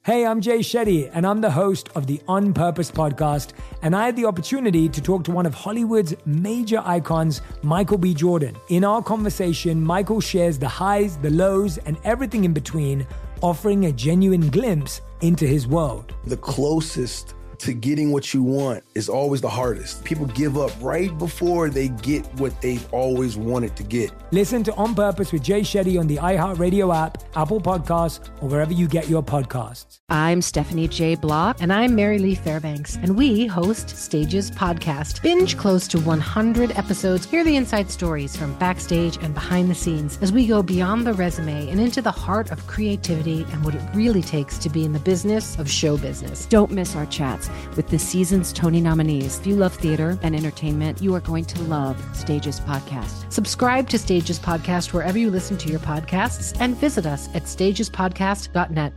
Hey, I'm Jay Shetty, and I'm the host of the On Purpose podcast, and I had the opportunity to talk to one of Hollywood's major icons, Michael B. Jordan. In our conversation, Michael shares the highs, the lows, and everything in between, offering a genuine glimpse into his world. The closest to getting what you want is always the hardest. People give up right before they get what they've always wanted to get. Listen to On Purpose with Jay Shetty on the iHeartRadio app, Apple Podcasts, or wherever you get your podcasts. I'm Stephanie J. Block. And I'm Mary Lee Fairbanks. And we host Stages Podcast. Binge close to 100 episodes. Hear the inside stories from backstage and behind the scenes as we go beyond the resume and into the heart of creativity and what it really takes to be in the business of show business. Don't miss our chats with this season's Tony nominees. If you love theater and entertainment, you are going to love Stages Podcast. Subscribe to Stages Podcast wherever you listen to your podcasts and visit us at stagespodcast.net.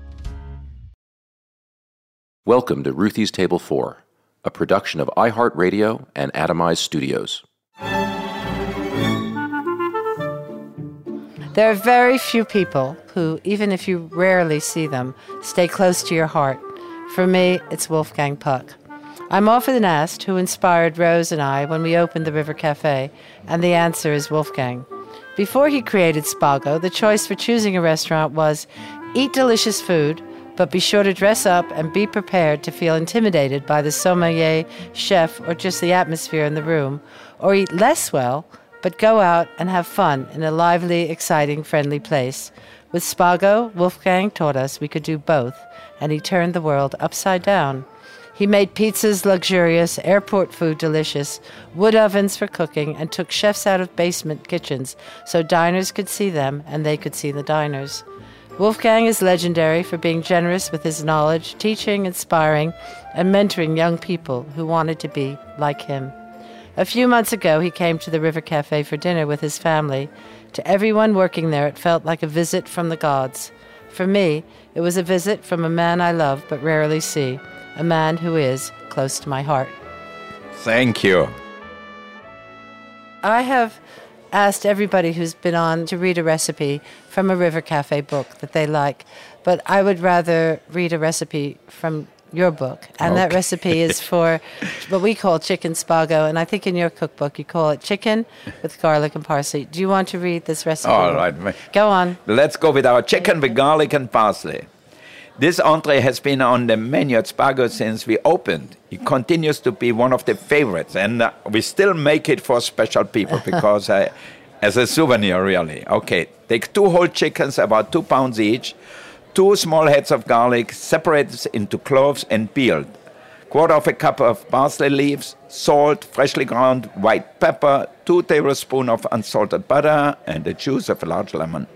Welcome to Ruthie's Table 4, a production of iHeartRadio and Atomize Studios. There are very few people who, even if you rarely see them, stay close to your heart. For me, it's Wolfgang Puck. I'm often asked who inspired Rose and I when we opened the River Cafe, and the answer is Wolfgang. Before he created Spago, the choice for choosing a restaurant was eat delicious food, but be sure to dress up and be prepared to feel intimidated by the sommelier, chef, or just the atmosphere in the room, or eat less well, but go out and have fun in a lively, exciting, friendly place. With Spago, Wolfgang taught us we could do both, and he turned the world upside down. He made pizzas luxurious, airport food delicious, wood ovens for cooking, and took chefs out of basement kitchens so diners could see them and they could see the diners. Wolfgang is legendary for being generous with his knowledge, teaching, inspiring, and mentoring young people who wanted to be like him. A few months ago, he came to the River Cafe for dinner with his family. To everyone working there, it felt like a visit from the gods. For me, it was a visit from a man I love but rarely see, a man who is close to my heart. Thank you. I have asked everybody who's been on to read a recipe from a River Cafe book that they like, but I would rather read a recipe from your book, and that recipe is for what we call chicken spago, and I think in your cookbook you call it chicken with garlic and parsley. Do you want to read this recipe? All right. Go on. Let's go with our chicken with garlic and parsley. This entree has been on the menu at Spago since we opened. It continues to be one of the favorites, and we still make it for special people because as a souvenir, really. Okay, take 2 whole chickens, about 2 pounds each, 2 small heads of garlic, separated into cloves and peeled, 1/4 cup of parsley leaves, salt, freshly ground white pepper, 2 tablespoons of unsalted butter, and the juice of a large lemon.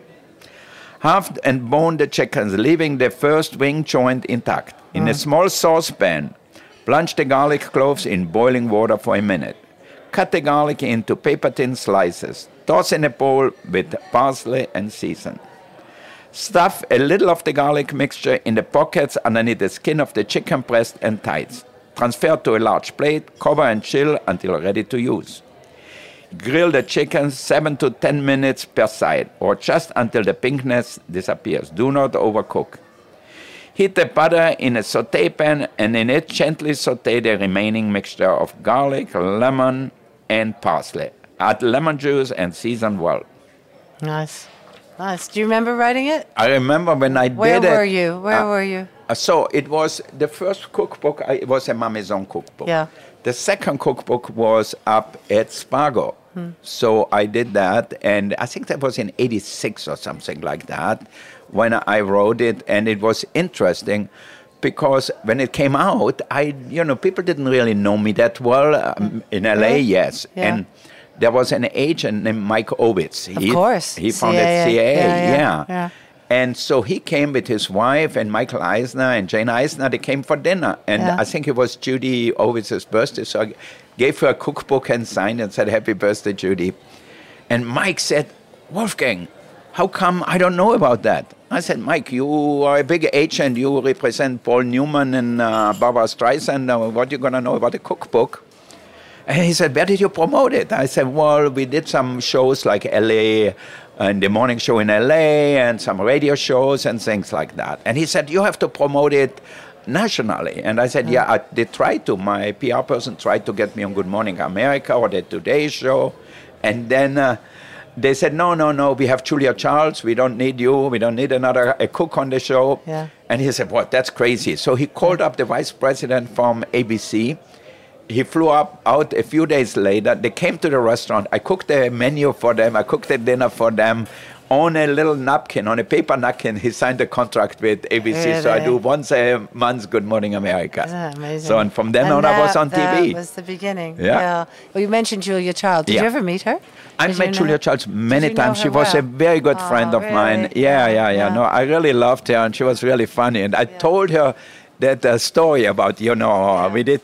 Halve and bone the chickens, leaving the first wing joint intact. In a small saucepan, plunge the garlic cloves in boiling water for a minute. Cut the garlic into paper-thin slices. Toss in a bowl with parsley and season. Stuff a little of the garlic mixture in the pockets underneath the skin of the chicken breast and thighs. Transfer to a large plate, cover and chill until ready to use. Grill the chicken 7 to 10 minutes per side, or just until the pinkness disappears. Do not overcook. Heat the butter in a sauté pan, and in it gently sauté the remaining mixture of garlic, lemon, and parsley. Add lemon juice and season well. Nice. Nice. Do you remember writing it? I remember when I did it. Where were you? Where were you? So it was the first cookbook, it was a Ma Maison cookbook. Yeah. The second cookbook was up at Spago. So I did that, and I think that was in 86 or something like that when I wrote it, and it was interesting because when it came out, people didn't really know me that well. In LA, yes. Yeah. And there was an agent named Mike Ovitz. Of course. He founded CIA, Yeah. And so he came with his wife and Michael Eisner and Jane Eisner. They came for dinner. And I think it was Judy Ovitz's birthday. So I gave her a cookbook and signed and said, "Happy birthday, Judy." And Mike said, "Wolfgang, how come I don't know about that?" I said, "Mike, you are a big agent. You represent Paul Newman and Barbara Streisand. What are you going to know about the cookbook?" And he said, "Where did you promote it?" I said, "Well, we did some shows like LA and the morning show in LA and some radio shows and things like that. And he said, you have to promote it nationally. And I said, yeah, they tried to. My PR person tried to get me on Good Morning America or the Today Show. And then they said, no, we have Julia Childs. We don't need you. We don't need a cook on the show. Yeah. And he said, what, that's crazy. So he called up the vice president from ABC. He flew out a few days later. They came to the restaurant. I cooked the menu for them. I cooked the dinner for them. On a little napkin, on a paper napkin, he signed a contract with ABC. Really? So I do once a month Good Morning America. Isn't that amazing? So and from then on, I was on TV. That was the beginning. Yeah. Well, you mentioned Julia Child. Did you ever meet her? I met Julia Childs many times. She was a very good friend of really? mine. Yeah. No, I really loved her, and she was really funny. And I told her that story about, we did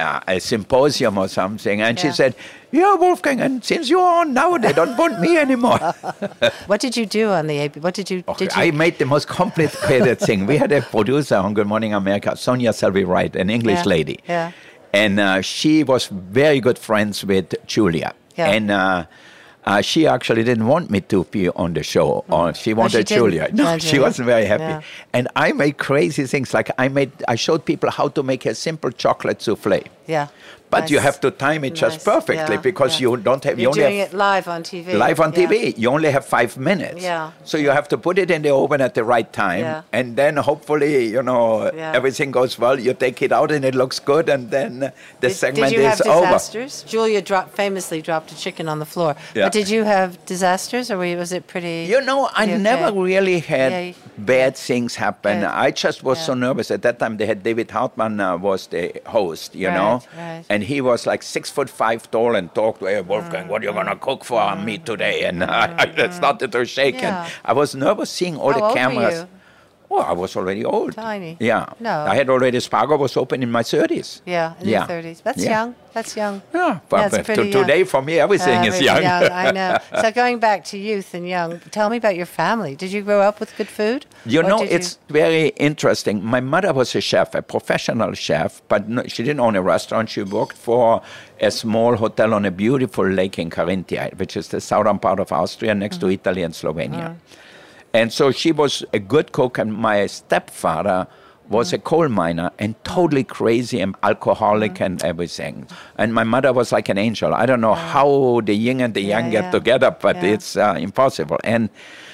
a symposium or something, and she said, yeah, Wolfgang, and since you're on now, they don't want me anymore. What did you do on the AP? What did you? I made the most complicated thing. We had a producer on Good Morning America, Sonia Selby-Wright, an English lady. Yeah. And she was very good friends with Julia. Yeah. And she actually didn't want me to be on the show. Or she wanted Julia. No, she wasn't very happy. Yeah. And I made crazy things. Like I showed people how to make a simple chocolate souffle. Yeah. But you have to time it just perfectly because you don't have... You're doing it live on TV. Live on TV. You only have 5 minutes. Yeah. So you have to put it in the oven at the right time. Yeah. And then hopefully, everything goes well. You take it out and it looks good. And then the segment is over. Did you have disasters? Julia famously dropped a chicken on the floor. Yeah. But did you have disasters or was it pretty... I never really had bad things happen. Good. I just was so nervous. At that time, they had David Hartman was the host, know. Right. And he was like 6'5" tall and talked, hey, Wolfgang, what are you going to cook for me today? And I started to shake. Yeah. And I was nervous seeing all How the old cameras. were you? Oh, I was already old. Tiny. Yeah. No. I had already, Spargo was open in my 30s. Yeah, in your 30s. That's young. That's young. Yeah, but today for me, everything is young. I know. So going back to youth and young, tell me about your family. Did you grow up with good food? It's very interesting. My mother was a chef, a professional chef, but no, she didn't own a restaurant. She worked for a small hotel on a beautiful lake in Carinthia, which is the southern part of Austria next to Italy and Slovenia. And so she was a good cook, and my stepfather was a coal miner and totally crazy and alcoholic and everything. And my mother was like an angel. I don't know how the yin and the yang get together, but it's impossible. And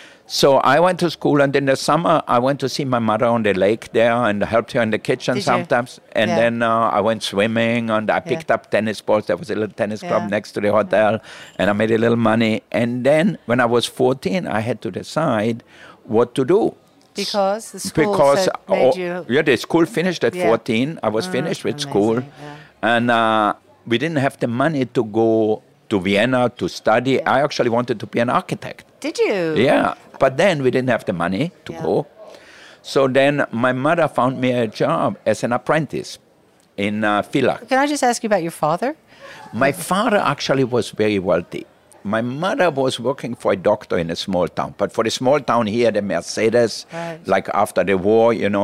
so I went to school, and in the summer I went to see my mother on the lake there and helped her in the kitchen sometimes. And then I went swimming, and I picked up tennis balls. There was a little tennis club next to the hotel, and I made a little money. And then when I was 14, I had to decide what to do. Because the school made you... Yeah, the school finished at 14. I was finished with school. Yeah. And we didn't have the money to go to Vienna to study. I actually wanted to be an architect. Did you? Yeah. But then we didn't have the money to go. So then my mother found me a job as an apprentice in Villach. Can I just ask you about your father? My father actually was very wealthy. My mother was working for a doctor in a small town. But for the small town, he had a Mercedes, like after the war, in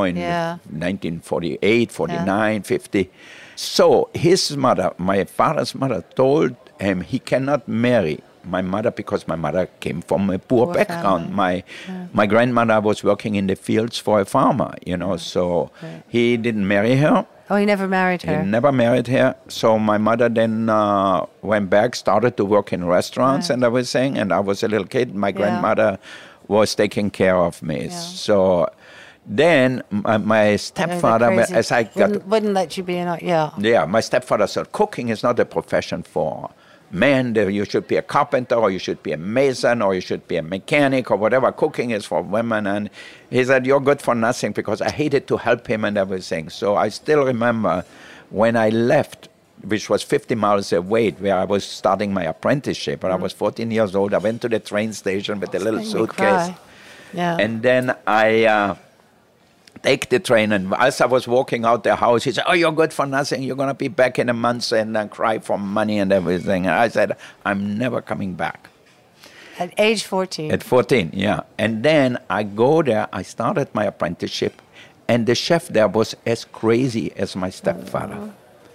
1948, 49, 50. So his mother, my father's mother, told him he cannot marry my mother because my mother came from a poor background. My grandmother was working in the fields for a farmer, so he didn't marry her. Oh, he never married her? He never married her. So my mother then went back, started to work in restaurants and everything, and I was a little kid. My grandmother was taking care of me. Yeah. So then my stepfather, as I got... Wouldn't let you be in... Yeah, my stepfather said, cooking is not a profession for men. You should be a carpenter, or you should be a mason, or you should be a mechanic, or whatever. Cooking is for women. And he said, you're good for nothing, because I hated to help him and everything. So I still remember when I left, which was 50 miles away, where I was starting my apprenticeship, but I was 14 years old. I went to the train station with a little suitcase. Yeah. And then I... take the train, and as I was walking out the house, he said, oh, you're good for nothing, you're going to be back in a month, and cry for money and everything. And I said, I'm never coming back. At age 14? At 14, yeah. And then I go there, I started my apprenticeship, and the chef there was as crazy as my stepfather.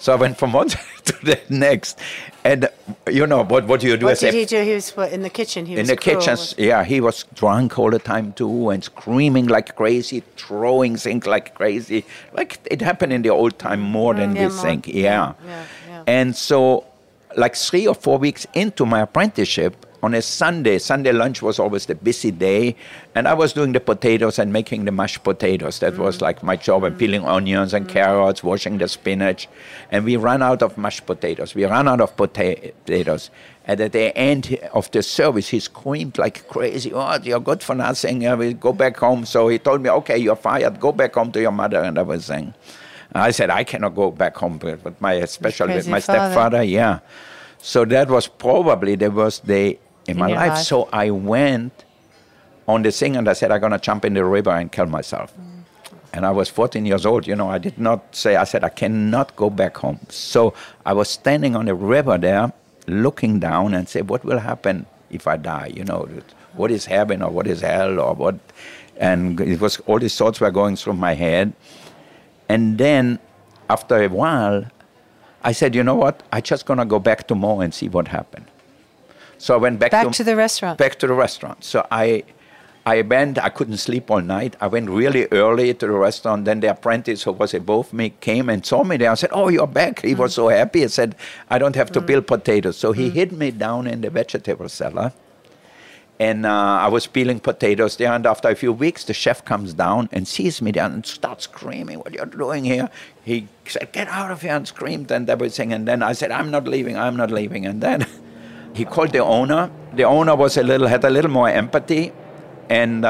So I went from one to the next. And, you know, what do you do? What did he do? He was in the kitchen. He was in the cruel. kitchen, yeah, he was drunk all the time too and screaming like crazy, throwing things like crazy. Like it happened in the old time more than we think. Yeah. And so, like 3 or 4 weeks into my apprenticeship, on a Sunday lunch was always the busy day, and I was doing the potatoes and making the mashed potatoes. That was like my job, and peeling onions and carrots, washing the spinach. And we ran out of mashed potatoes. We ran out of potatoes. And at the end of the service, he screamed like crazy, "Oh, you're good for nothing. I will go back home." So he told me, "Okay, you're fired. Go back home to your mother." And I was saying, I said, "I cannot go back home with my stepfather." Yeah. So that was probably the worst day in my life. So I went on the thing and I said, I'm going to jump in the river and kill myself. And I was 14 years old. You know, I did not say, I said, I cannot go back home. So I was standing on the river there, looking down and say, what will happen if I die? You know, what is heaven or what is hell or what? And it was, all these thoughts were going through my head. And then after a while, I said, you know what? I'm just going to go back tomorrow and see what happened. So I went back to the restaurant. Back to the restaurant. So I went, I couldn't sleep all night. I went really early to the restaurant. Then the apprentice who was above me came and saw me there. I said, "Oh, you're back." He was so happy. He said, "I don't have to peel potatoes." So he hid me down in the vegetable cellar. And I was peeling potatoes there. And after a few weeks, the chef comes down and sees me there and starts screaming, "What are you doing here?" He said, "Get out of here," and screamed and everything. And then I said, I'm not leaving. And then he called the owner. The owner had a little more empathy and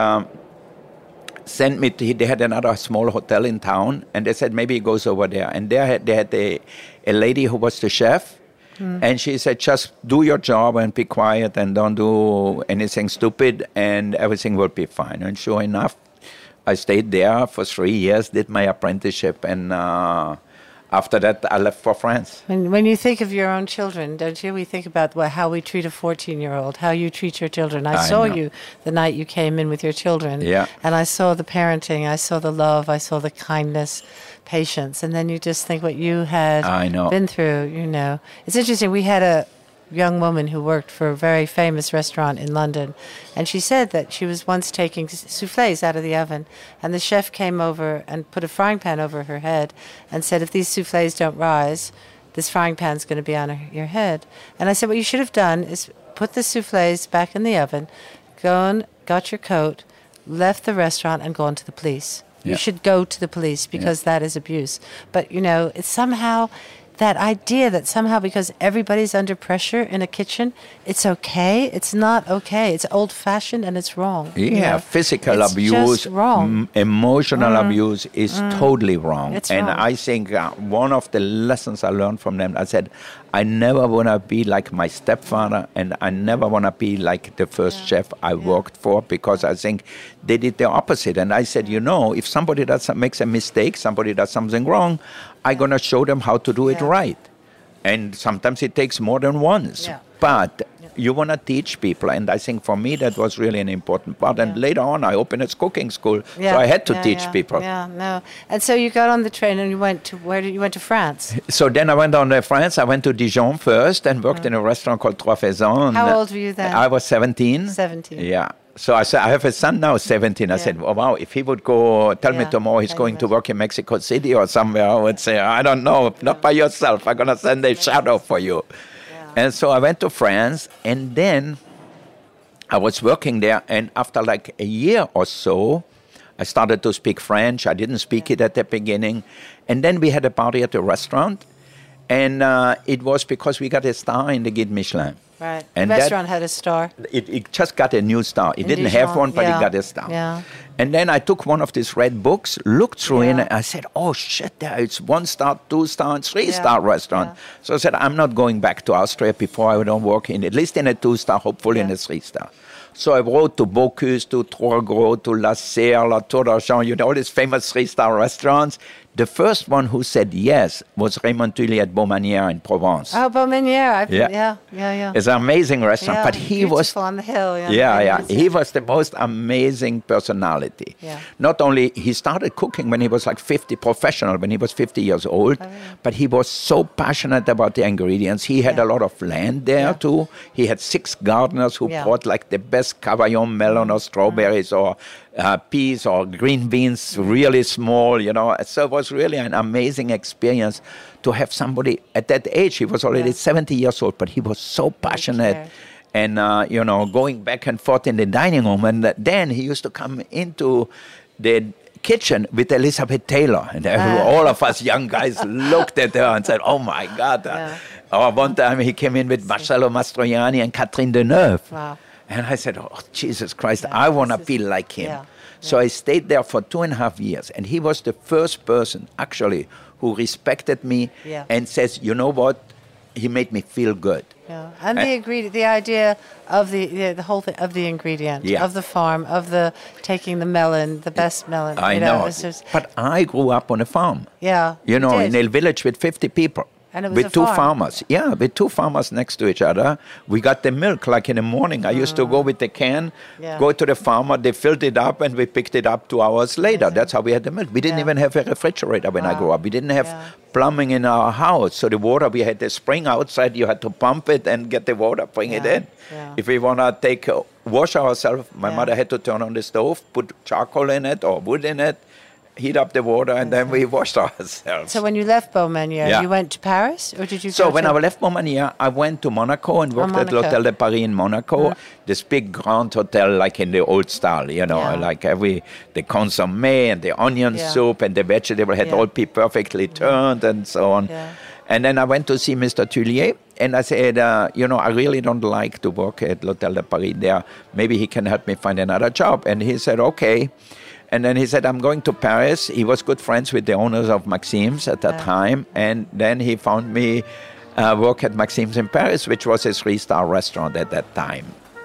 sent me to, they had another small hotel in town, and they said maybe he goes over there. And they had a lady who was the chef, and she said, just do your job and be quiet and don't do anything stupid and everything will be fine. And sure enough, I stayed there for 3 years, did my apprenticeship, and after that, I left for France. When you think of your own children, don't you? We think about how we treat a 14-year-old, how you treat your children. I saw you the night you came in with your children. Yeah. And I saw the parenting, I saw the love, I saw the kindness, patience. And then you just think what you had been through, you know. It's interesting. We had a young woman who worked for a very famous restaurant in London, and she said that she was once taking soufflés out of the oven, and the chef came over and put a frying pan over her head and said, if these soufflés don't rise, this frying pan's going to be on your head. And I said, what you should have done is put the soufflés back in the oven, gone, got your coat, left the restaurant, and gone to the police. You should go to the police because that is abuse. But, you know, it's somehow that idea that somehow because everybody's under pressure in a kitchen, it's okay. It's not okay. It's old-fashioned and it's wrong. Yeah, you know? physical it's abuse, just wrong. Emotional abuse is totally wrong. It's and wrong. I think one of the lessons I learned from them, I said, I never want to be like my stepfather, and I never want to be like the first chef I worked for, because I think they did the opposite. And I said, you know, if somebody makes a mistake, somebody does something wrong, I'm going to show them how to do it right. And sometimes it takes more than once. Yeah. But you want to teach people. And I think for me that was really an important part. And later on I opened a cooking school. So I had to teach people. Yeah, no. And so you got on the train and you went to, you went to France? So then I went on to France. I went to Dijon first and worked in a restaurant called Trois Faisans. How old were you then? I was 17. 17. Yeah. So I said, I have a son now, 17. I said, oh, wow, if he would go, tell me tomorrow he's going to work in Mexico City or somewhere, I would say, I don't know, not by yourself. I'm going to send a shadow for you. Yeah. And so I went to France, and then I was working there. And after like a year or so, I started to speak French. I didn't speak it at the beginning. And then we had a party at the restaurant. And it was because we got a star in the Guide Michelin. Right. And the restaurant had a star. It just got a new star. It didn't have one, but it got a star. Yeah. And then I took one of these red books, looked through it, and I said, oh, shit, it's 1-star, 2-star, and 3-star restaurant. Yeah. So I said, I'm not going back to Austria before I don't work in, at least in a 2-star, hopefully in a 3-star. So I wrote to Bocuse, to Trois Gros, to La Serre, La Tour d'Argent, you know, all these famous 3-star restaurants. The first one who said yes was Raymond Thuillier at Beaumanière in Provence. Oh, Beaumanière. Yeah. It's an amazing restaurant, Yeah, but he was beautiful on the hill. He was the most amazing personality. Yeah. Not only he started cooking when he was like 50, professional when he was 50 years old, but he was so passionate about the ingredients. He had a lot of land there too. He had 6 gardeners who brought like the best Cavaillon melon or strawberries or peas or green beans, really small, So it was really an amazing experience to have somebody at that age. He was already 70 years old, but he was so passionate. And, going back and forth in the dining room. And then he used to come into the kitchen with Elizabeth Taylor. And all of us young guys looked at her and said, oh, my God. Or one time he came in with Marcello Mastroianni and Catherine Deneuve. Wow. And I said, oh, Jesus Christ, I want to be like him. So I stayed there for 2.5 years. And he was the first person, actually, who respected me and says, you know what? He made me feel good. Yeah. And the idea of the whole thing, of the ingredient, of the farm, of the taking the melon, the best melon. I know. But I grew up on a farm. Yeah. In a village with 50 people. And it was with 2 farmers. Yeah, with 2 farmers next to each other. We got the milk like in the morning. I used to go with the can, go to the farmer, they filled it up, and we picked it up 2 hours later. That's how we had the milk. We didn't even have a refrigerator when I grew up. We didn't have plumbing in our house. So the water, we had the spring outside. You had to pump it and get the water, bring it in. Yeah. If we want to wash ourselves, my mother had to turn on the stove, put charcoal in it or wood in it, heat up the water, and then we washed ourselves. So when you left Beaumanière, you went to Paris, or did you So when I left Beaumanière, I went to Monaco and worked at l'Hôtel de Paris in Monaco, this big grand hotel like in the old style, like the consommé and the onion soup and the vegetable had all be perfectly turned and so on. Yeah. And then I went to see Mr. Thuillier, and I said, I really don't like to work at l'Hôtel de Paris there. Maybe he can help me find another job. And he said, okay. And then he said, I'm going to Paris. He was good friends with the owners of Maxime's at that time. And then he found me work at Maxime's in Paris, which was a 3-star restaurant at that time.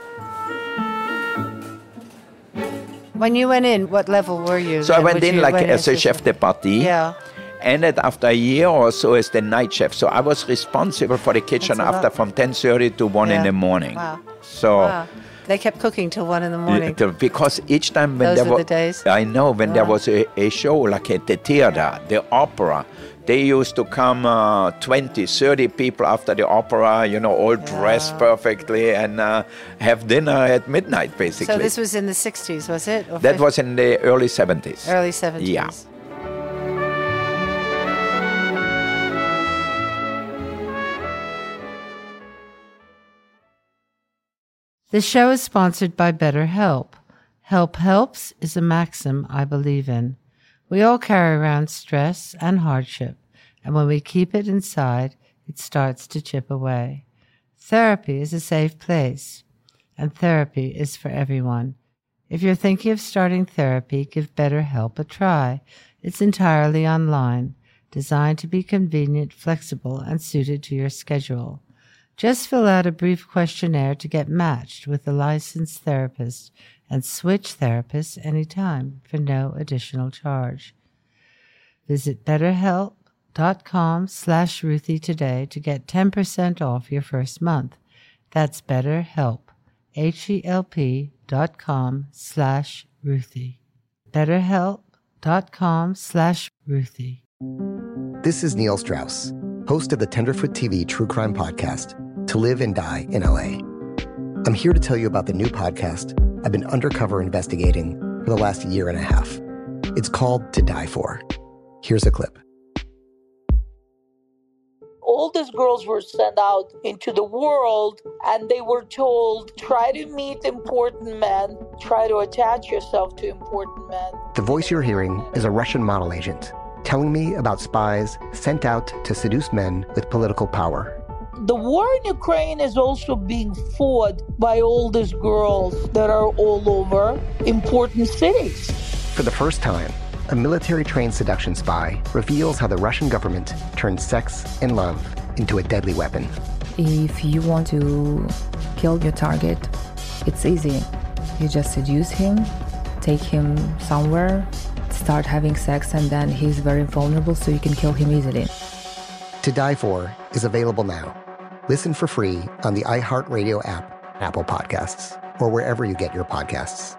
When you went in, what level were you? So I went in as a chef de partie. Yeah. Ended after a year or so as the night chef. So I was responsible for the kitchen from 10:30 to 1 in the morning. Wow. So they kept cooking till 1 in the morning. Because each time when Those were the days. I know, when there was a show like at the theater, the opera, they used to come 20, 30 people after the opera, all dressed perfectly and have dinner at midnight, basically. So this was in the 60s, was it? Or that was in the early 70s. Early 70s. Yeah. This show is sponsored by BetterHelp. Help helps is a maxim I believe in. We all carry around stress and hardship, and when we keep it inside, it starts to chip away. Therapy is a safe place, and therapy is for everyone. If you're thinking of starting therapy, give BetterHelp a try. It's entirely online, designed to be convenient, flexible, and suited to your schedule. Just fill out a brief questionnaire to get matched with a licensed therapist and switch therapists anytime for no additional charge. Visit BetterHelp.com/Ruthie today to get 10% off your first month. That's BetterHelp, HELP.com/Ruthie. BetterHelp.com/Ruthie. This is Neil Strauss, host of the Tenderfoot TV True Crime Podcast, To Live and Die in LA. I'm here to tell you about the new podcast I've been undercover investigating for the last year and a half. It's called To Die For. Here's a clip. All these girls were sent out into the world and they were told, try to meet important men, try to attach yourself to important men. The voice you're hearing is a Russian model agent telling me about spies sent out to seduce men with political power. The war in Ukraine is also being fought by all these girls that are all over important cities. For the first time, a military-trained seduction spy reveals how the Russian government turned sex and love into a deadly weapon. If you want to kill your target, it's easy. You just seduce him, take him somewhere, start having sex and then he's very vulnerable, so you can kill him easily. To Die For is available now. Listen for free on the iHeartRadio app, Apple Podcasts, or wherever you get your podcasts.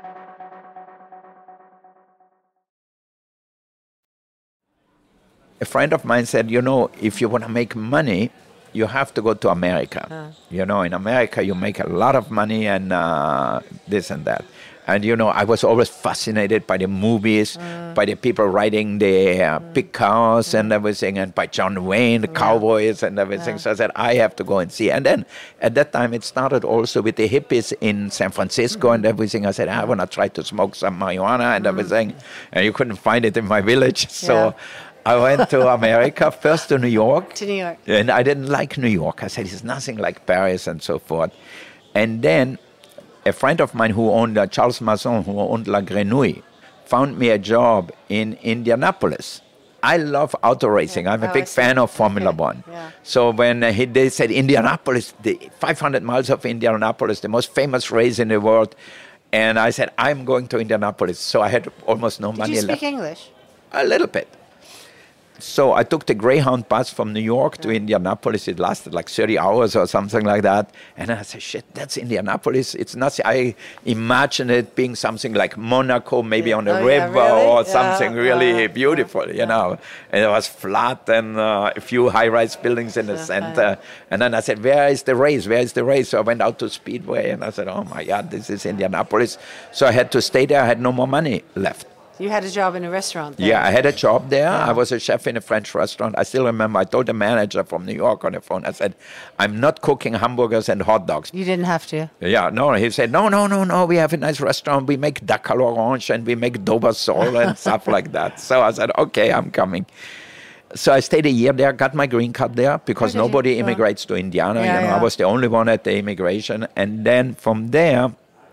A friend of mine said, if you want to make money, you have to go to America. In America, you make a lot of money and this and that. And, I was always fascinated by the movies, by the people riding the big cars and everything, and by John Wayne, the cowboys and everything. So I said, I have to go and see. And then at that time, it started also with the hippies in San Francisco and everything. I said, I want to try to smoke some marijuana and everything. And you couldn't find it in my village. So I went to America, first to New York. To New York. And I didn't like New York. I said, it's nothing like Paris and so forth. And then a friend of mine who owned, Charles Masson, who owned La Grenouille, found me a job in Indianapolis. I love auto racing. I'm a big fan of Formula One. Yeah. So when they said Indianapolis, the 500 miles of Indianapolis, the most famous race in the world, and I said, I'm going to Indianapolis. So I had almost no money left. Did you speak English? A little bit. So I took the Greyhound bus from New York to Indianapolis. It lasted like 30 hours or something like that. And I said, shit, that's Indianapolis. It's nothing. I imagined it being something like Monaco, maybe on a river or something really beautiful, you know. And it was flat and a few high-rise buildings in the center. And then I said, where is the race? Where is the race? So I went out to Speedway and I said, oh my God, this is Indianapolis. So I had to stay there. I had no more money left. You had a job in a restaurant there. Yeah, I had a job there. I was a chef in a French restaurant. I still remember I told the manager from New York on the phone, I said, I'm not cooking hamburgers and hot dogs. You didn't have to? Yeah, no. He said, no, we have a nice restaurant. We make duck à l'orange and we make Daubersol and stuff like that. So I said, okay, I'm coming. So I stayed a year there, got my green card there because nobody immigrates to Indiana. I was the only one at the immigration. And then from there,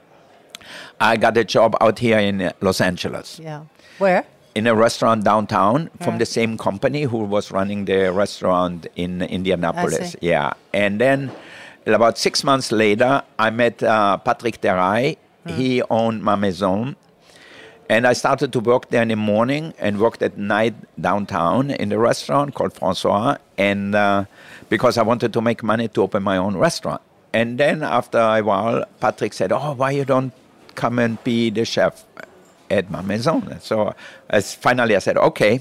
I got a job out here in Los Angeles. Yeah. Where? In a restaurant downtown from the same company who was running the restaurant in Indianapolis. I see. Yeah. And then about 6 months later, I met Patrick Terraille. He owned Ma Maison. And I started to work there in the morning and worked at night downtown in the restaurant called François. And because I wanted to make money to open my own restaurant. And then after a while, Patrick said, why you don't come and be the chef at Ma Maison? So finally I said, okay.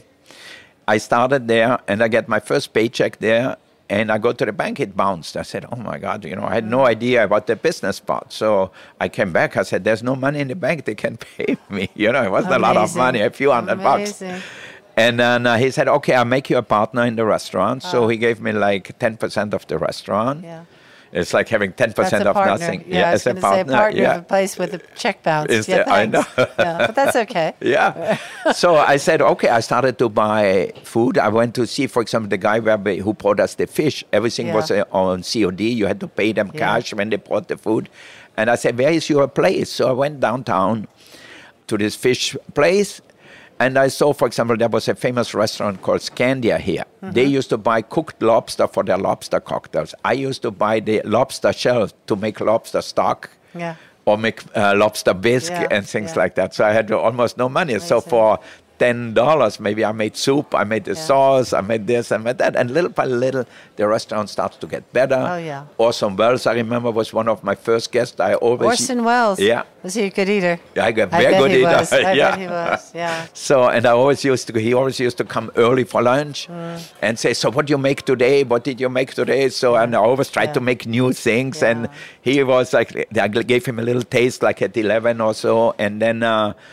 I started there and I get my first paycheck there and I go to the bank, it bounced. I said, oh my God, I had no idea about the business part. So I came back, I said, there's no money in the bank, they can pay me. It wasn't a lot of money, a few $100. And then he said, okay, I'll make you a partner in the restaurant. So he gave me like 10% of the restaurant. Yeah. It's like having 10% of nothing. Yeah, as a partner. Of a place with a check bounce. I know. But that's okay. Yeah. So I said, okay, I started to buy food. I went to see, for example, the guy who brought us the fish. Everything was on COD. You had to pay them cash when they brought the food. And I said, where is your place? So I went downtown to this fish place. And I saw, for example, there was a famous restaurant called Scandia here. They used to buy cooked lobster for their lobster cocktails. I used to buy the lobster shell to make lobster stock or make lobster bisque and things like that. So I had almost no money. So for $10, maybe I made soup, I made the sauce, I made this, I made that. And little by little, the restaurant starts to get better. Oh, yeah. Orson Welles, I remember, was one of my first guests. Orson Welles? Yeah. Was he a good eater? Yeah, very good eater. I bet he was, yeah. So, and he always used to come early for lunch and say, so what do you make today? What did you make today? So, and I always tried to make new things. Yeah. And he was like, I gave him a little taste, like at 11 or so. And then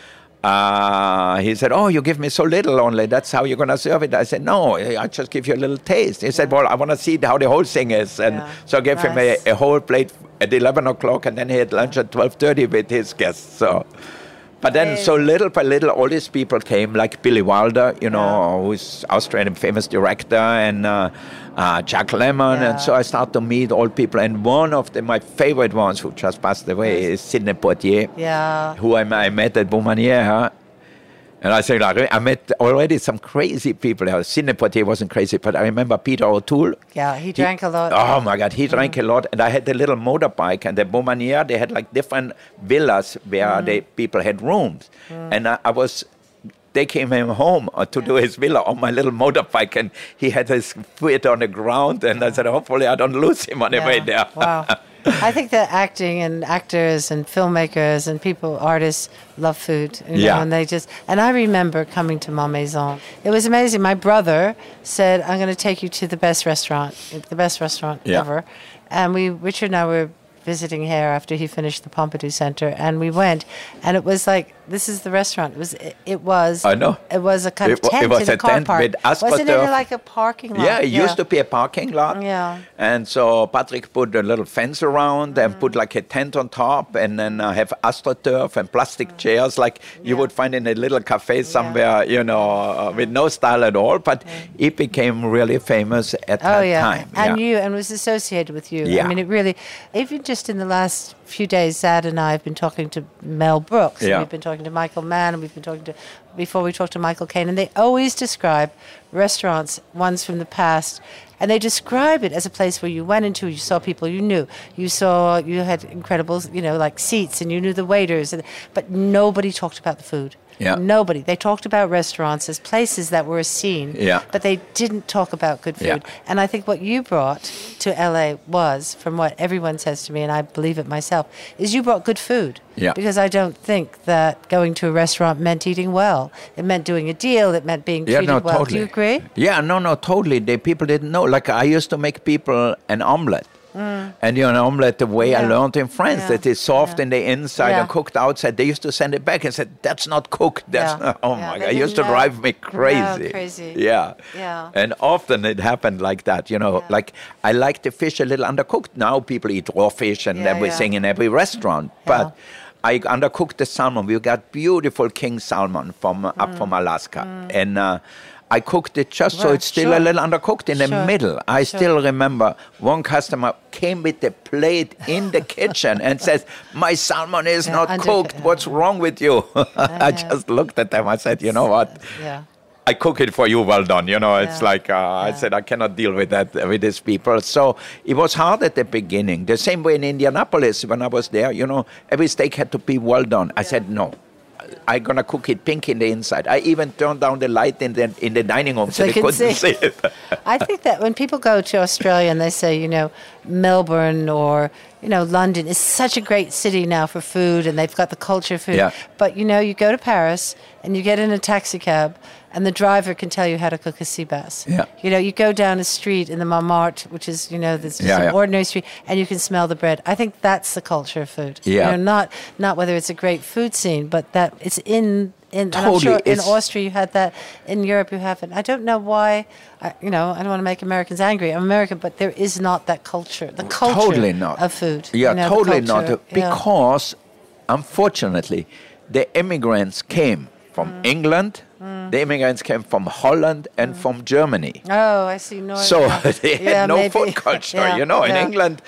he said, you give me so little only. That's how you're going to serve it. I said, no, I just give you a little taste. He said, well, I want to see how the whole thing is. And so I gave him a whole plate at 11 o'clock, and then he had lunch at 12:30 with his guests. So, but then so little by little, all these people came, like Billy Wilder, who's Australian famous director, and Jack Lemmon. And so I started to meet all people. And one of my favorite ones who just passed away is Sidney Poitier, who I met at Beaumanière. And I said, I met already some crazy people. Sidney Poitier wasn't crazy, but I remember Peter O'Toole. Yeah, he drank a lot. Oh, my God, he drank a lot. And I had a little motorbike. And the Beaumanière, they had like different villas where the people had rooms. And I was taking him home to do his villa on my little motorbike, and he had his foot on the ground, and I said, hopefully I don't lose him on the way there. Wow. I think that acting and actors and filmmakers and people, artists, love food. You know, and I remember coming to Ma Maison. It was amazing. My brother said, I'm going to take you to the best restaurant ever. And Richard and I were visiting here after he finished the Pompidou Center, and we went, and it was like, this is the restaurant. It was. I know. It was a kind of tent in a car park. Wasn't it like a parking lot? Yeah, it used to be a parking lot. Yeah. And so Patrick put a little fence around and put like a tent on top, and then have AstroTurf and plastic chairs like you would find in a little cafe somewhere, you know, with no style at all. But it became really famous at that time. And was associated with you. Yeah. I mean, it really, even just in the last few days, Zad and I have been talking to Mel Brooks, and we've been talking to Michael Mann, and we've been talking to, before we talked to Michael Caine, and they always describe restaurants, ones from the past, and they describe it as a place where you went into, you saw people you knew, you had incredible, you know, like seats, and you knew the waiters, but nobody talked about the food. Yeah. Nobody. They talked about restaurants as places that were a scene, but they didn't talk about good food. Yeah. And I think what you brought to LA was, from what everyone says to me, and I believe it myself, is you brought good food. Yeah. Because I don't think that going to a restaurant meant eating well. It meant doing a deal. It meant being treated well. Totally. Do you agree? Yeah, no, totally. People didn't know. Like, I used to make people an omelette. And an omelette, the way I learned in France, that is soft in the inside and cooked outside. They used to send it back and said, that's not cooked. That's not, oh my God. It used to drive me crazy. No, crazy. Yeah. And often it happened like that, you know. Like, I like the fish a little undercooked. Now people eat raw fish and everything in every restaurant. But I undercooked the salmon. We got beautiful king salmon up from Alaska. And I cooked it just so it's still a little undercooked in the middle. I still remember one customer came with the plate in the kitchen and says, my salmon is not cooked. What's wrong with you? I just looked at them. I said, you know what? I cook it for you, well done. You know, it's like, I said, I cannot deal with that, with these people. So it was hard at the beginning. The same way in Indianapolis, when I was there, you know, every steak had to be well done. I said, no. I'm going to cook it pink in the inside. I even turned down the light in the dining room so they couldn't see it. I think that when people go to Australia and they say, you know, Melbourne or, you know, London is such a great city now for food and they've got the culture of food. Yeah. But, you know, you go to Paris and you get in a taxi cab and the driver can tell you how to cook a sea bass. Yeah. You know, you go down a street in the Montmartre, which is, you know, this just an ordinary street, and you can smell the bread. I think that's the culture of food. Yeah. You know, not whether it's a great food scene, but that it's in totally. And I'm sure in Austria you had that, in Europe you have it. I don't know why, you know, I don't want to make Americans angry. I'm American, but there is not that culture, the culture totally not. of food. Yeah, you know, totally not. Because, unfortunately, the immigrants came from England, the immigrants came from Holland and from Germany. Oh, I see. No, so they had no food culture, you know. In England,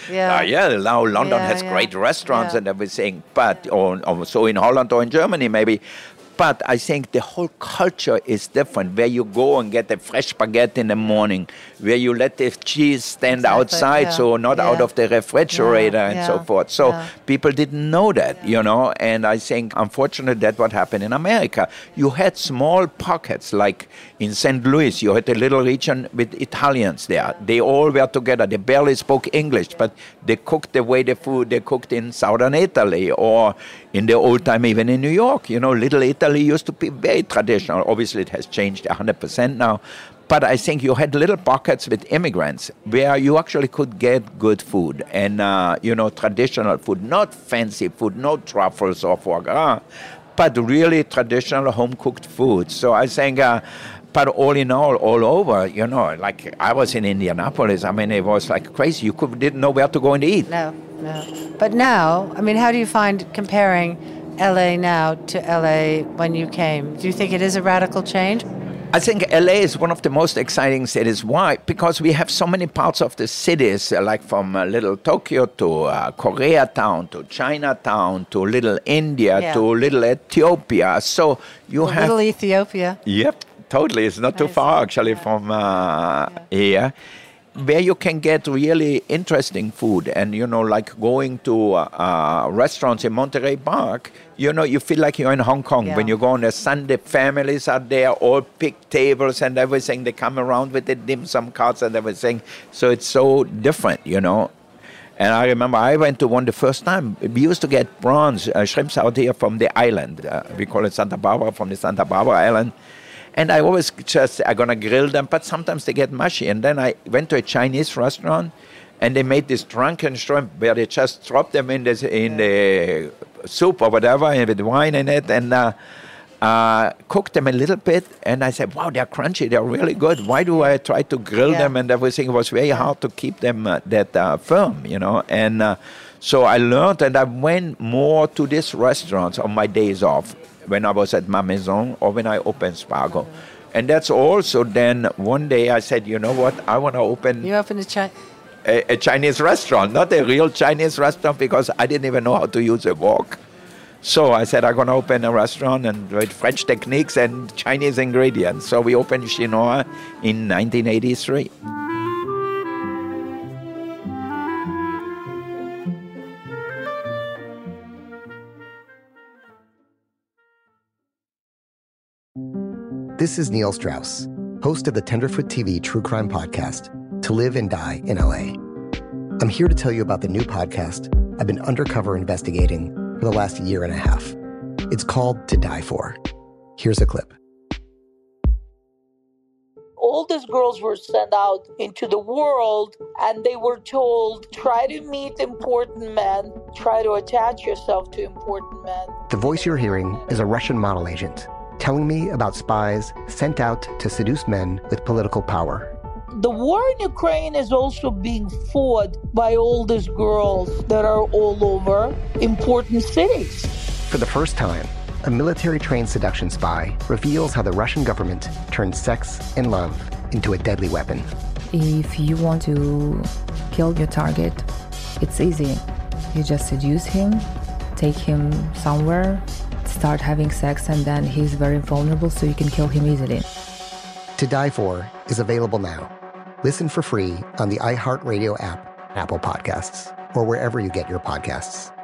now London has great restaurants and everything, but or so in Holland or in Germany maybe. But I think the whole culture is different, where you go and get a fresh baguette in the morning, where you let the cheese stand outside, so not out of the refrigerator and so forth. So people didn't know that, you know, and I think, unfortunately, that's what happened in America. You had small pockets, like in St. Louis, you had a little region with Italians there. They all were together. They barely spoke English, but they cooked the way the food they cooked in southern Italy or in the old time even in New York. You know, Little Italy used to be very traditional. Obviously, it has changed 100% now. But I think you had little pockets with immigrants where you actually could get good food and, you know, traditional food, not fancy food, no truffles or foie gras, but really traditional home-cooked food. So I think... but all in all over, you know, like I was in Indianapolis. I mean, it was like crazy. You didn't know where to go and eat. No. But now, I mean, how do you find comparing LA now to LA when you came? Do you think it is a radical change? I think LA is one of the most exciting cities. Why? Because we have so many parts of the cities, like from Little Tokyo to Koreatown to Chinatown to Little India to Little Ethiopia. So you have... Little Ethiopia. Yep. Totally. It's not too far, actually, from here. where you can get really interesting food. And, like going to restaurants in Monterey Park, you feel like you're in Hong Kong. Yeah. When you go on a Sunday, families are there, all big tables and everything. They come around with the dim sum carts and everything. So it's so different, And I remember I went to one the first time. We used to get prawns, shrimps out here from the island. We call it Santa Barbara, from the Santa Barbara Island. And I always I'm going to grill them, but sometimes they get mushy. And then I went to a Chinese restaurant, and they made this drunken shrimp where they just drop them in the soup or whatever, and with wine in it, and cooked them a little bit. And I said, wow, they're crunchy, they're really good. Why do I try to grill them and everything? It was very hard to keep them that firm, And so I learned, and I went more to these restaurants on my days off, when I was at Ma Maison or when I opened Spago. And that's also then one day I said, you know what, I want to open... You opened a Chinese restaurant, not a real Chinese restaurant, because I didn't even know how to use a wok. So I said, I'm going to open a restaurant and with French techniques and Chinese ingredients. So we opened Chinois in 1983. This is Neil Strauss, host of the Tenderfoot TV True Crime Podcast, To Live and Die in LA. I'm here to tell you about the new podcast I've been undercover investigating for the last year and a half. It's called To Die For. Here's a clip. All these girls were sent out into the world and they were told, try to meet important men, try to attach yourself to important men. The voice you're hearing is a Russian model agent telling me about spies sent out to seduce men with political power. The war in Ukraine is also being fought by all these girls that are all over important cities. For the first time, a military-trained seduction spy reveals how the Russian government turned sex and love into a deadly weapon. If you want to kill your target, it's easy. You just seduce him, take him somewhere, start having sex, and then he's very vulnerable, so you can kill him easily. To Die For is available now. Listen for free on the iHeartRadio app, Apple Podcasts, or wherever you get your podcasts.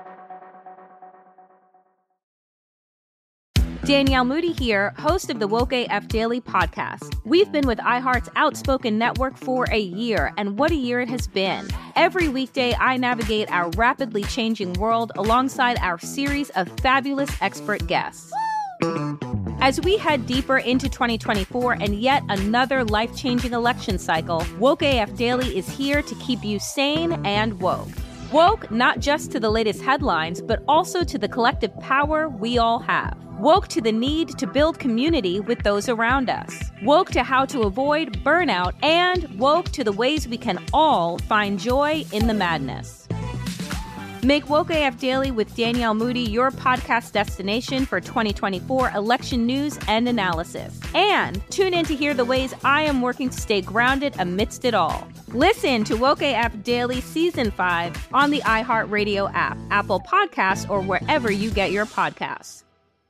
Danielle Moody here, host of the Woke AF Daily podcast. We've been with iHeart's Outspoken Network for a year, and what a year it has been. Every weekday, I navigate our rapidly changing world alongside our series of fabulous expert guests. As we head deeper into 2024 and yet another life-changing election cycle, Woke AF Daily is here to keep you sane and woke. Woke not just to the latest headlines, but also to the collective power we all have. Woke to the need to build community with those around us. Woke to how to avoid burnout, and woke to the ways we can all find joy in the madness. Make Woke AF Daily with Danielle Moody your podcast destination for 2024 election news and analysis. And tune in to hear the ways I am working to stay grounded amidst it all. Listen to Woke AF Daily Season 5 on the iHeartRadio app, Apple Podcasts, or wherever you get your podcasts.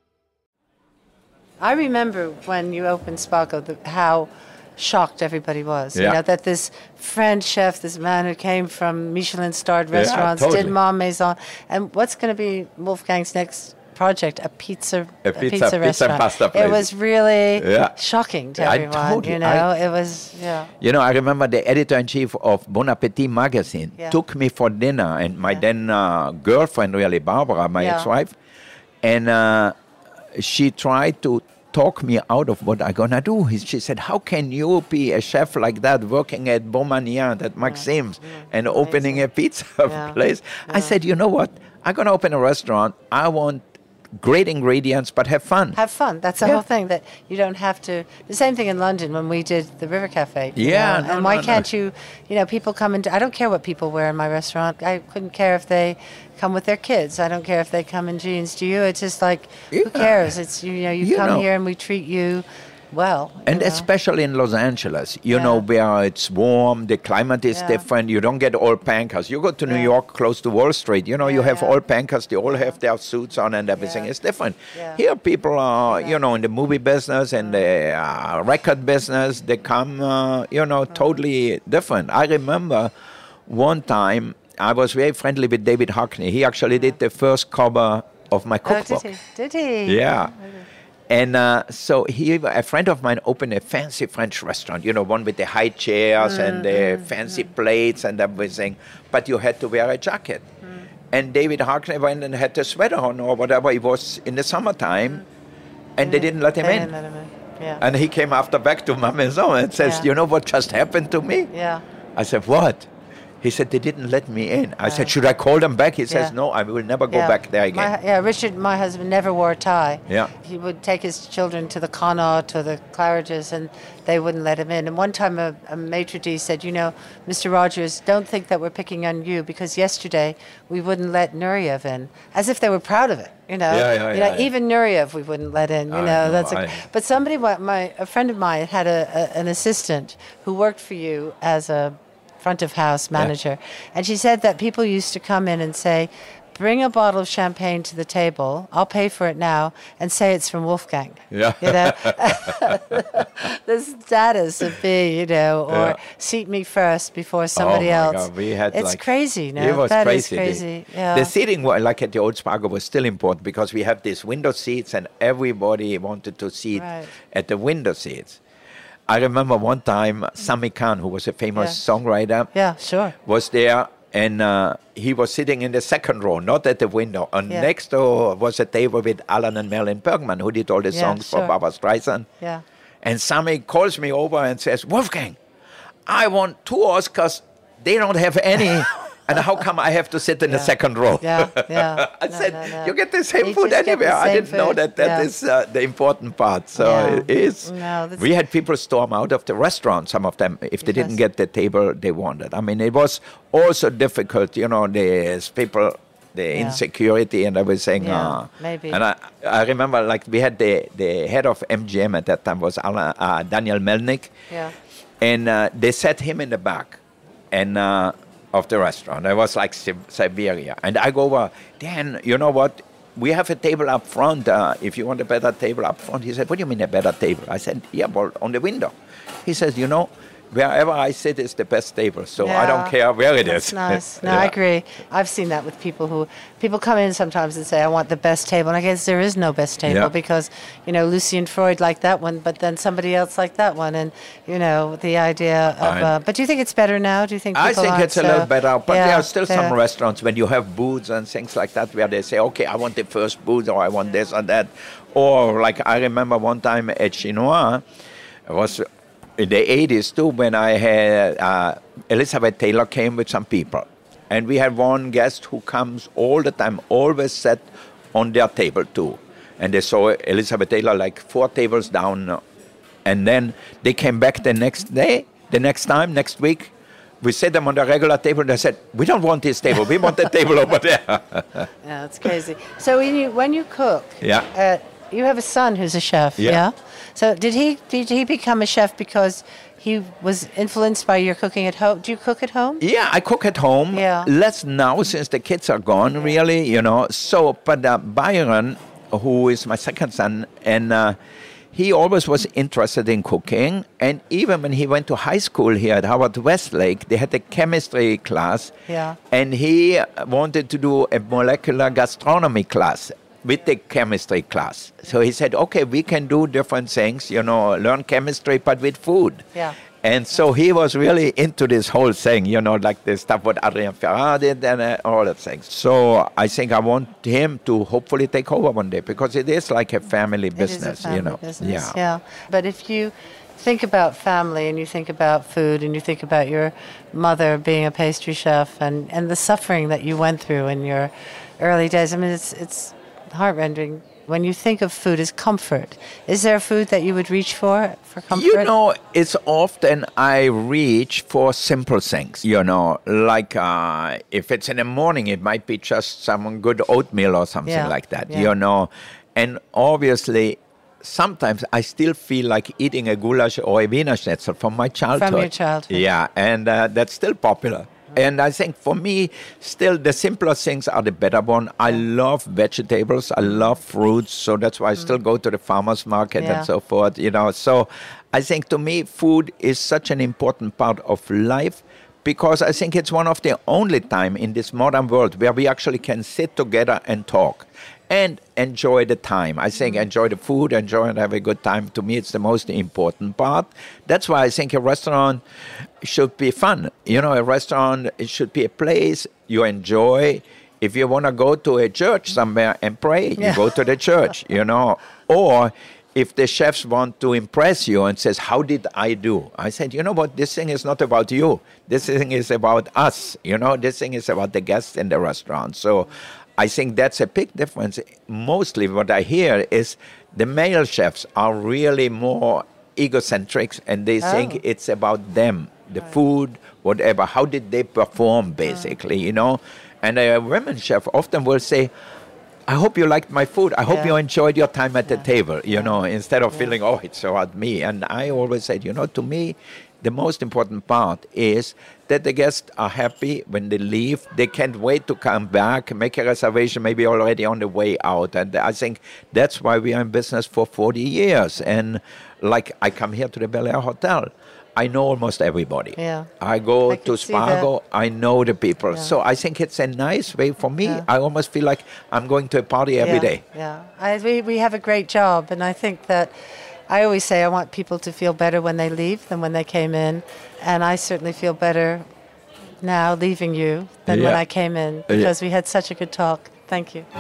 I remember when you opened Spago, how shocked everybody was. Yeah. You know, that this French chef, this man who came from Michelin-starred restaurants, totally. did Ma Maison. And what's going to be Wolfgang's next project? A pizza restaurant. Pizza and pasta place. It was really shocking to everyone. It was, I remember the editor-in-chief of Bon Appetit magazine took me for dinner, and my then girlfriend, really, Barbara, my ex-wife, and she tried to talk me out of what I'm going to do. She said, how can you be a chef like that working at Beaumanière, at Maxim's, and opening a pizza place? I said, you know what? I'm going to open a restaurant. I want great ingredients, but have fun. Have fun. That's the whole thing, that you don't have to... The same thing in London when we did the River Cafe. And why can't you... people come and... I don't care what people wear in my restaurant. I couldn't care if they come with their kids. I don't care if they come in jeans. Do you? It's just like, who cares? It's, you come here and we treat you well. And especially in Los Angeles, you know, where it's warm, the climate is different. You don't get all pankers. You go to New York, close to Wall Street, you know, you have all pankers. They all have their suits on and everything. It's different. Here, people are, you know, in the movie business and the record business. They come, you know, totally different. I remember one time I was very friendly with David Hockney. He actually did the first cover of my cookbook. Did he? Yeah. And so a friend of mine opened a fancy French restaurant, you know, one with the high chairs and the fancy plates and everything. But you had to wear a jacket. And David Hockney went and had a sweater on or whatever. It was in the summertime, and they didn't let him in. Yeah. And he came after back to my maison and says, you know what just happened to me? Yeah. I said, what? He said, they didn't let me in. I said, should I call them back? He says, no, I will never go back there again. Richard, my husband, never wore a tie. Yeah. He would take his children to the Connaught or the Claridges, and they wouldn't let him in. And one time a maitre d' said, you know, Mr. Rogers, don't think that we're picking on you, because yesterday we wouldn't let Nureyev in, as if they were proud of it, you know. Even Nureyev we wouldn't let in, you know. But somebody, a friend of mine had an assistant who worked for you as a front of house manager, and she said that people used to come in and say, bring a bottle of champagne to the table, I'll pay for it now, and say it's from Wolfgang. Yeah. You know, the status of being, you know, or seat me first before somebody else. God. We had it's crazy, no? It was that crazy. Is crazy. The seating, like at the Old Spargo, was still important because we have these window seats, and everybody wanted to sit at the window seats. I remember one time Sami Khan, who was a famous songwriter, was there, and he was sitting in the second row, not at the window. And next door was a table with Alan and Marilyn Bergman, who did all the songs for Barbra Streisand. Yeah. And Sami calls me over and says, Wolfgang, I want 2 Oscars. They don't have any. And how come I have to sit in the second row? I said, you get the same food anywhere. I didn't know that is the important part. So it is. No, we had people storm out of the restaurant, some of them, if they didn't get the table they wanted. I mean, it was also difficult, you know, there's people, the insecurity and everything. Maybe. And I remember, like, we had the head of MGM at that time was Daniel Melnick. Yeah. And they set him in the back. And of the restaurant. It was like Siberia. And I go over, Dan, you know what? We have a table up front. If you want a better table up front. He said, what do you mean a better table? I said, yeah, well, on the window. He says, you know, wherever I sit is the best table, so I don't care where it is. That's nice. No, I agree. I've seen that with people come in sometimes and say, I want the best table. And I guess there is no best table because, you know, Lucian Freud liked that one, but then somebody else liked that one. And, you know, the idea of... but do you think it's better now? Do you think I think it's a little better, but there are still some restaurants when you have booths and things like that where they say, okay, I want the first booth or I want this or that. Or like I remember one time at Chinois, it was... in the 80s too, when I had Elizabeth Taylor came with some people. And we had one guest who comes all the time, always sat on their table too. And they saw Elizabeth Taylor like 4 tables down. And then they came back the next day, next week. We set them on the regular table and they said, we don't want this table, we want the table over there. Yeah, that's crazy. So when you cook, you have a son who's a chef, yeah? So did he become a chef because he was influenced by your cooking at home? Do you cook at home? Yeah, I cook at home. Yeah. Less now since the kids are gone, really, you know. So, but Byron, who is my second son, and he always was interested in cooking. And even when he went to high school here at Howard Westlake, they had a chemistry class. Yeah. And he wanted to do a molecular gastronomy class with the chemistry class. So he said, okay, we can do different things, you know, learn chemistry, but with food. Yeah. And so he was really into this whole thing, you know, like the stuff what Adrian Ferrara did and all that things. So I think I want him to hopefully take over one day because it is like a family business, you know. Business, yeah. But if you think about family and you think about food and you think about your mother being a pastry chef and the suffering that you went through in your early days, I mean, it's heart-rending. When you think of food as comfort, is there a food that you would reach for comfort? You know, it's often I reach for simple things, you know, like if it's in the morning, it might be just some good oatmeal or something like that, you know. And obviously, sometimes I still feel like eating a goulash or a Wiener Schnitzel from my childhood. From your childhood. Yeah, and that's still popular. And I think for me, still the simpler things are the better one. I love vegetables. I love fruits. So that's why I still go to the farmer's market and so forth, you know. So I think to me, food is such an important part of life because I think it's one of the only time in this modern world where we actually can sit together and talk and enjoy the time. I think enjoy the food, enjoy and have a good time. To me, it's the most important part. That's why I think a restaurant should be fun. You know, a restaurant, it should be a place you enjoy. If you want to go to a church somewhere and pray, you go to the church, you know. Or if the chefs want to impress you and says, how did I do? I said, you know what, this thing is not about you. This thing is about us, you know. This thing is about the guests in the restaurant. So I think that's a big difference. Mostly what I hear is the male chefs are really more egocentric and they think it's about them, the food, whatever. How did they perform, basically, you know? And a women chef often will say, I hope you liked my food. I hope you enjoyed your time at the table, you know, instead of feeling, oh, it's about me. And I always said, you know, to me, the most important part is that the guests are happy when they leave. They can't wait to come back, make a reservation maybe already on the way out. And I think that's why we are in business for 40 years. And like I come here to the Bel Air Hotel, I know almost everybody. Yeah. I go to Spargo, I know the people. Yeah. So I think it's a nice way for me. I almost feel like I'm going to a party every day. Yeah, we have a great job. And I think that I always say I want people to feel better when they leave than when they came in. And I certainly feel better now leaving you than when I came in because we had such a good talk. Thank you.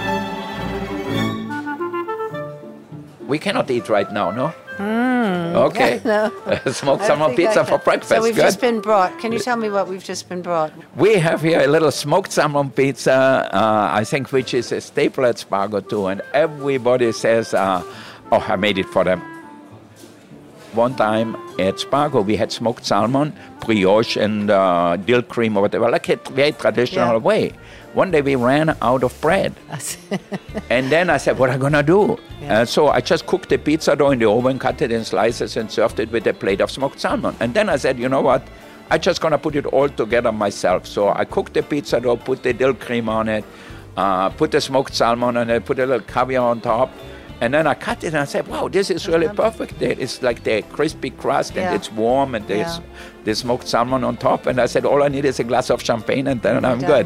We cannot eat right now, no? Okay. No. Smoked salmon pizza for breakfast. So we've just been brought. Can you tell me what we've just been brought? We have here a little smoked salmon pizza, I think, which is a staple at Spargo too. And everybody says, oh, I made it for them. One time at Spargo, we had smoked salmon, brioche, and dill cream or whatever, like a very traditional way. One day we ran out of bread. And then I said, what am I going to do? So I just cooked the pizza dough in the oven, cut it in slices, and served it with a plate of smoked salmon. And then I said, you know what? I'm just going to put it all together myself. So I cooked the pizza dough, put the dill cream on it, put the smoked salmon on it, put a little caviar on top. And then I cut it and I said, wow, this is really perfect. It's like the crispy crust and it's warm and there's the smoked salmon on top. And I said, all I need is a glass of champagne and then I'm good.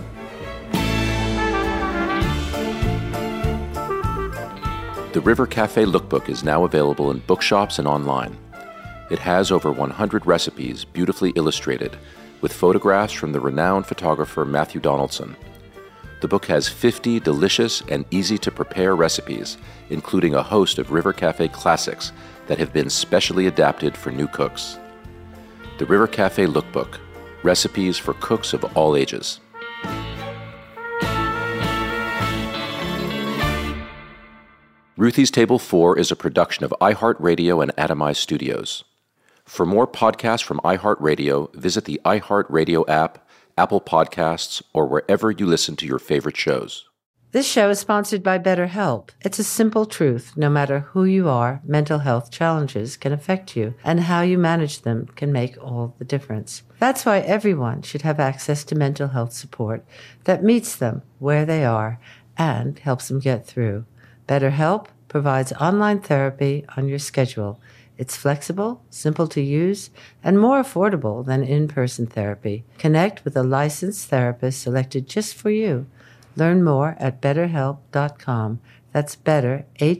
The River Cafe Lookbook is now available in bookshops and online. It has over 100 recipes beautifully illustrated with photographs from the renowned photographer Matthew Donaldson. The book has 50 delicious and easy-to-prepare recipes, including a host of River Cafe classics that have been specially adapted for new cooks. The River Cafe Lookbook, recipes for cooks of all ages. Ruthie's Table 4 is a production of iHeartRadio and Atomize Studios. For more podcasts from iHeartRadio, visit the iHeartRadio app, Apple Podcasts, or wherever you listen to your favorite shows. This show is sponsored by BetterHelp. It's a simple truth. No matter who you are, mental health challenges can affect you, and how you manage them can make all the difference. That's why everyone should have access to mental health support that meets them where they are and helps them get through. BetterHelp provides online therapy on your schedule. It's flexible, simple to use, and more affordable than in-person therapy. Connect with a licensed therapist selected just for you. Learn more at BetterHelp.com. That's better,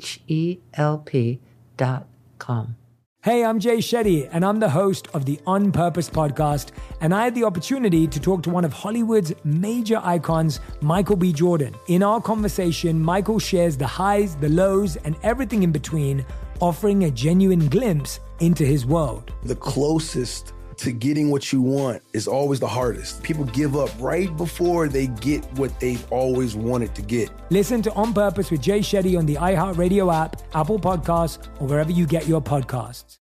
HELP.com. Hey, I'm Jay Shetty, and I'm the host of the On Purpose podcast, and I had the opportunity to talk to one of Hollywood's major icons, Michael B. Jordan. In our conversation, Michael shares the highs, the lows, and everything in between, offering a genuine glimpse into his world. The closest to getting what you want is always the hardest. People give up right before they get what they've always wanted to get. Listen to On Purpose with Jay Shetty on the iHeartRadio app, Apple Podcasts, or wherever you get your podcasts.